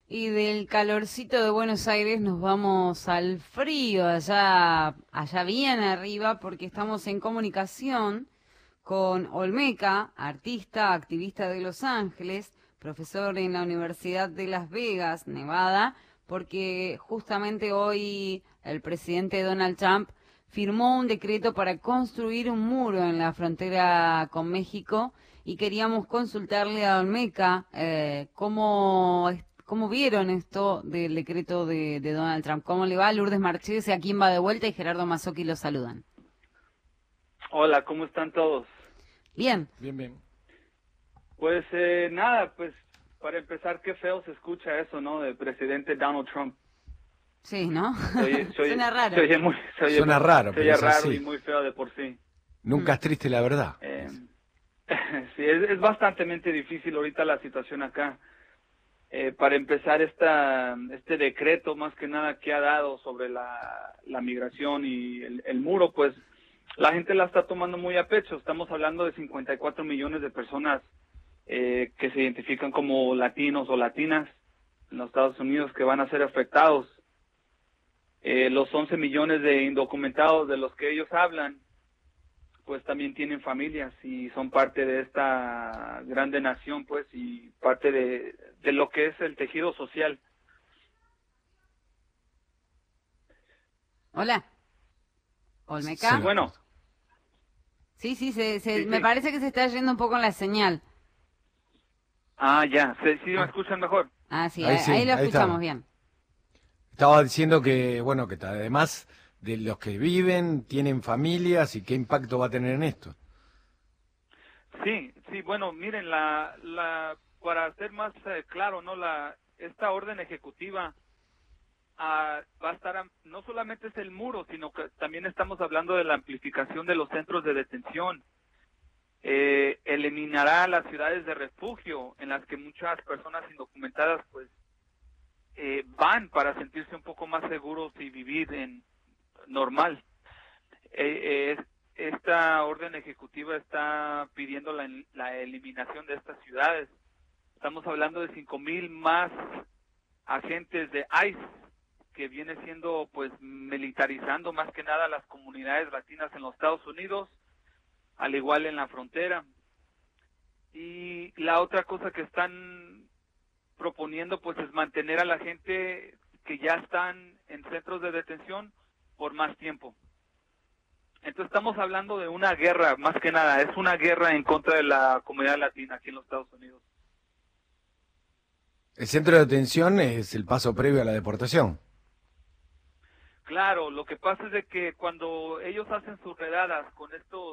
Y del calorcito de Buenos Aires nos vamos al frío, allá bien arriba, porque estamos en comunicación con Olmeca, artista, activista de Los Ángeles, profesor en la Universidad de Las Vegas, Nevada, porque justamente hoy el presidente Donald Trump firmó un decreto para construir un muro en la frontera con México y queríamos consultarle a Olmeca cómo vieron esto del decreto de Donald Trump. ¿Cómo le va? Lourdes Marchés, a quien va de vuelta, y Gerardo Mazzocchi los saludan. Hola, ¿cómo están todos? Bien. Bien, bien. Pues nada, pues para empezar, qué feo se escucha eso, ¿no? Del presidente Donald Trump. Sí, ¿no? Se Suena raro. Suena raro, se pero oye es raro y así. muy feo de por sí. Nunca es triste la verdad. Sí, es bastante difícil ahorita la situación acá. Para empezar, este decreto, más que nada, que ha dado sobre la migración y el muro, pues la gente la está tomando muy a pecho. Estamos hablando de 54 millones de personas que se identifican como latinos o latinas en los Estados Unidos que van a ser afectados. Los 11 millones de indocumentados de los que ellos hablan, pues también tienen familias y son parte de esta grande nación, pues, y parte de lo que es el tejido social. Hola. ¿Olmeca? Sí. Bueno, Sí, sí, me sí. parece que se está yendo un poco la señal. Ah, ya, sí me Ah, escuchan mejor. sí, Ahí ahí sí, lo ahí escuchamos estamos. bien. Estaba diciendo que, bueno, que además de los que viven, tienen familias y qué impacto va a tener en esto. Sí, bueno, miren, para ser más claro, ¿no? Esta orden ejecutiva va a estar, no solamente es el muro, sino que también estamos hablando de la amplificación de los centros de detención. Eliminará las ciudades de refugio en las que muchas personas indocumentadas pues van para sentirse un poco más seguros y vivir en normal. Esta orden ejecutiva está pidiendo la eliminación de estas ciudades. Estamos hablando de 5,000 más agentes de ICE, que viene siendo pues militarizando más que nada las comunidades latinas en los Estados Unidos, al igual en la frontera. Y la otra cosa que están proponiendo pues es mantener a la gente que ya están en centros de detención por más tiempo. Entonces estamos hablando de una guerra, más que nada, es una guerra en contra de la comunidad latina aquí en los Estados Unidos. El centro de detención es el paso previo a la deportación. Claro, lo que pasa es de que cuando ellos hacen sus redadas con estos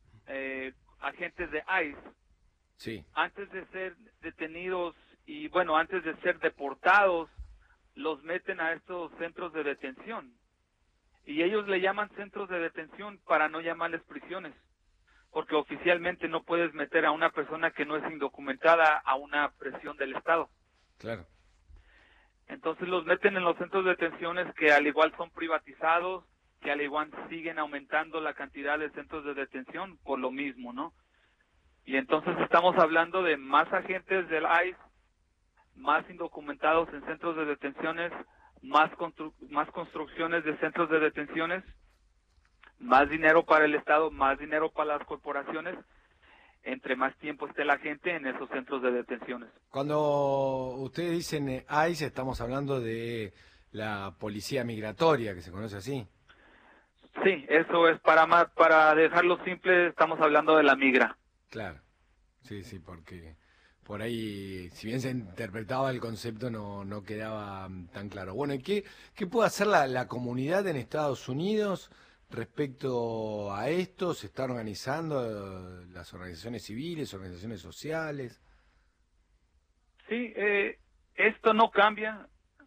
agentes de ICE, Sí. antes de ser detenidos y bueno, antes de ser deportados, los meten a estos centros de detención. Y ellos le llaman centros de detención para no llamarles prisiones, porque oficialmente no puedes meter a una persona que no es indocumentada a una prisión del Estado. Claro. Entonces los meten en los centros de detenciones que al igual son privatizados, que al igual siguen aumentando la cantidad de centros de detención por lo mismo, ¿no? Y entonces estamos hablando de más agentes del ICE, más indocumentados en centros de detenciones, más construcciones de centros de detenciones, más dinero para el Estado, más dinero para las corporaciones, entre más tiempo esté la gente en esos centros de detenciones. Cuando ustedes dicen ICE, estamos hablando de la policía migratoria, que se conoce así. Sí, eso es para dejarlo simple, estamos hablando de la migra. Claro. Sí, sí, porque por ahí, si bien se interpretaba el concepto, no quedaba tan claro. Bueno, ¿y qué puede hacer la comunidad en Estados Unidos respecto a esto? ¿Se está organizando las organizaciones civiles, organizaciones sociales? Sí, esto no cambia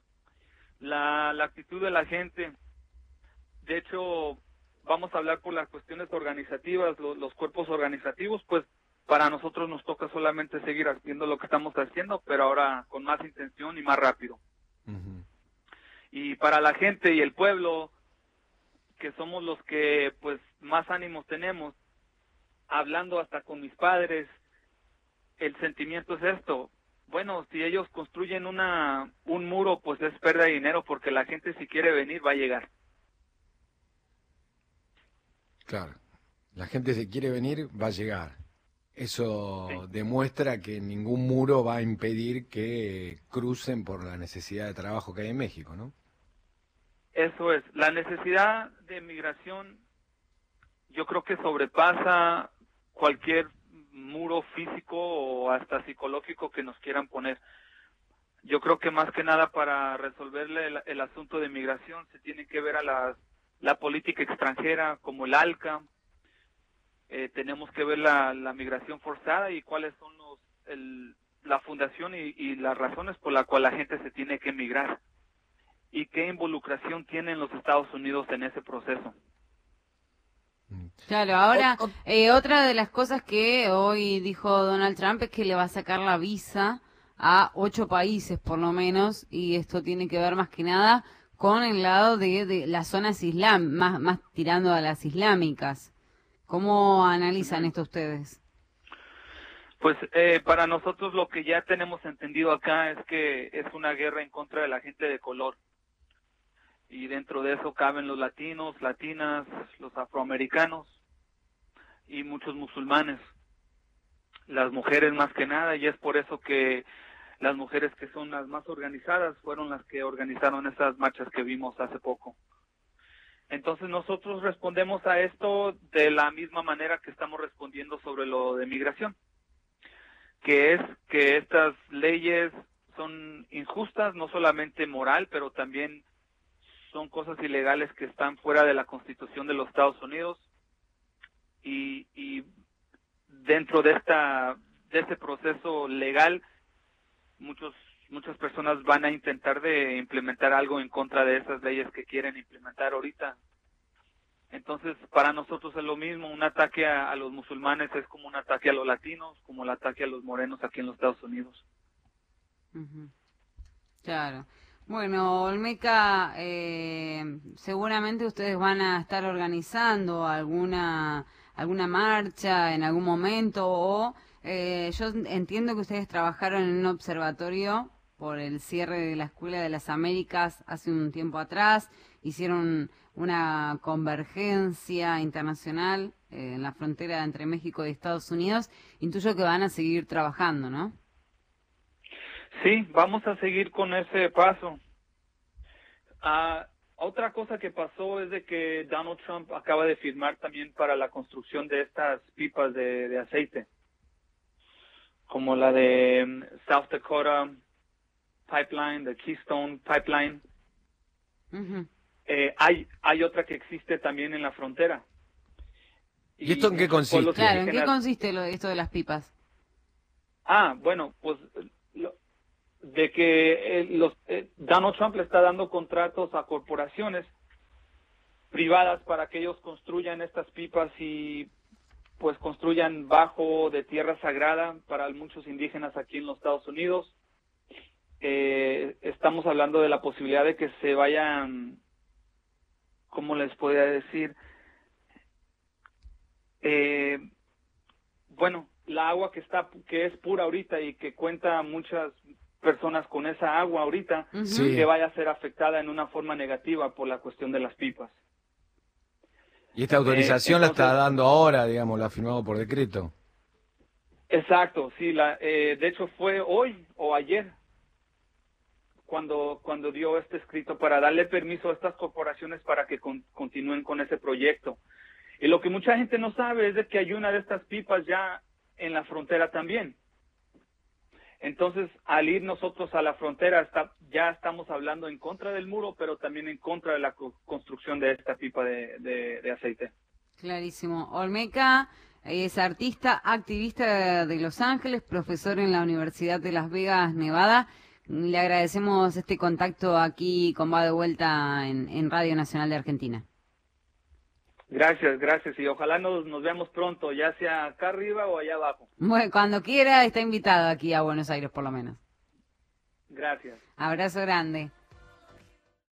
la actitud de la gente. De hecho, vamos a hablar por las cuestiones organizativas, los cuerpos organizativos, pues para nosotros nos toca solamente seguir haciendo lo que estamos haciendo, pero ahora con más intención y más rápido. Ujú. Y para la gente y el pueblo, que somos los que pues más ánimos tenemos, hablando hasta con mis padres, el sentimiento es esto: bueno, si ellos construyen un muro, pues es pérdida de dinero porque la gente si quiere venir va a llegar. Claro, la gente si quiere venir va a llegar. Eso demuestra que ningún muro va a impedir que crucen por la necesidad de trabajo que hay en México, ¿no? Eso es, la necesidad de migración yo creo que sobrepasa cualquier muro físico o hasta psicológico que nos quieran poner. Yo creo que más que nada para resolverle el asunto de migración se tiene que ver a la política extranjera como el ALCA. Tenemos que ver la migración forzada y cuáles son la fundación y las razones por las cuales la gente se tiene que migrar y qué involucración tienen los Estados Unidos en ese proceso. Claro, ahora otra de las cosas que hoy dijo Donald Trump es que le va a sacar la visa a 8 países por lo menos, y esto tiene que ver más que nada con el lado de las zonas más tirando a las islámicas. ¿Cómo analizan esto ustedes? Pues para nosotros lo que ya tenemos entendido acá es que es una guerra en contra de la gente de color. Y dentro de eso caben los latinos, latinas, los afroamericanos y muchos musulmanes. Las mujeres más que nada, y es por eso que las mujeres que son las más organizadas fueron las que organizaron esas marchas que vimos hace poco. Entonces nosotros respondemos a esto de la misma manera que estamos respondiendo sobre lo de migración, que es que estas leyes son injustas, no solamente moral, pero también son cosas ilegales que están fuera de la Constitución de los Estados Unidos y dentro de este proceso legal muchas personas van a intentar de implementar algo en contra de esas leyes que quieren implementar ahorita. Entonces, para nosotros es lo mismo, un ataque a los musulmanes es como un ataque a los latinos, como el ataque a los morenos aquí en los Estados Unidos. Claro. Bueno, Olmeca, seguramente ustedes van a estar organizando alguna marcha en algún momento, o yo entiendo que ustedes trabajaron en un observatorio por el cierre de la Escuela de las Américas hace un tiempo atrás, hicieron una convergencia internacional en la frontera entre México y Estados Unidos. Intuyo que van a seguir trabajando, ¿no? Sí, vamos a seguir con ese paso. Otra cosa que pasó es de que Donald Trump acaba de firmar también para la construcción de estas pipas de aceite, como la de South Dakota Pipeline, de Keystone Pipeline. Hay otra que existe también en la frontera. ¿Y esto en qué consiste? Claro, ¿en qué consiste esto de las pipas? Bueno, pues de que Donald Trump le está dando contratos a corporaciones privadas para que ellos construyan estas pipas y pues construyan bajo de tierra sagrada para muchos indígenas aquí en los Estados Unidos. Estamos hablando de la posibilidad de que se vayan, ¿cómo les podría decir? Bueno, la agua que es pura ahorita y que cuenta muchas personas con esa agua ahorita, que vaya a ser afectada en una forma negativa por la cuestión de las pipas. Y esta autorización entonces, la está dando ahora, digamos, la ha firmado por decreto. Exacto, sí, de hecho fue hoy o ayer cuando dio este escrito para darle permiso a estas corporaciones para que continúen con ese proyecto. Y lo que mucha gente no sabe es de que hay una de estas pipas ya en la frontera también. Entonces, al ir nosotros a la frontera, ya estamos hablando en contra del muro, pero también en contra de la construcción de esta pipa de aceite. Clarísimo. Olmeca es artista, activista de Los Ángeles, profesor en la Universidad de Las Vegas, Nevada. Le agradecemos este contacto aquí con Va de Vuelta en Radio Nacional de Argentina. Gracias, y ojalá nos veamos pronto, ya sea acá arriba o allá abajo. Bueno, cuando quiera está invitado aquí a Buenos Aires por lo menos. Gracias. Abrazo grande.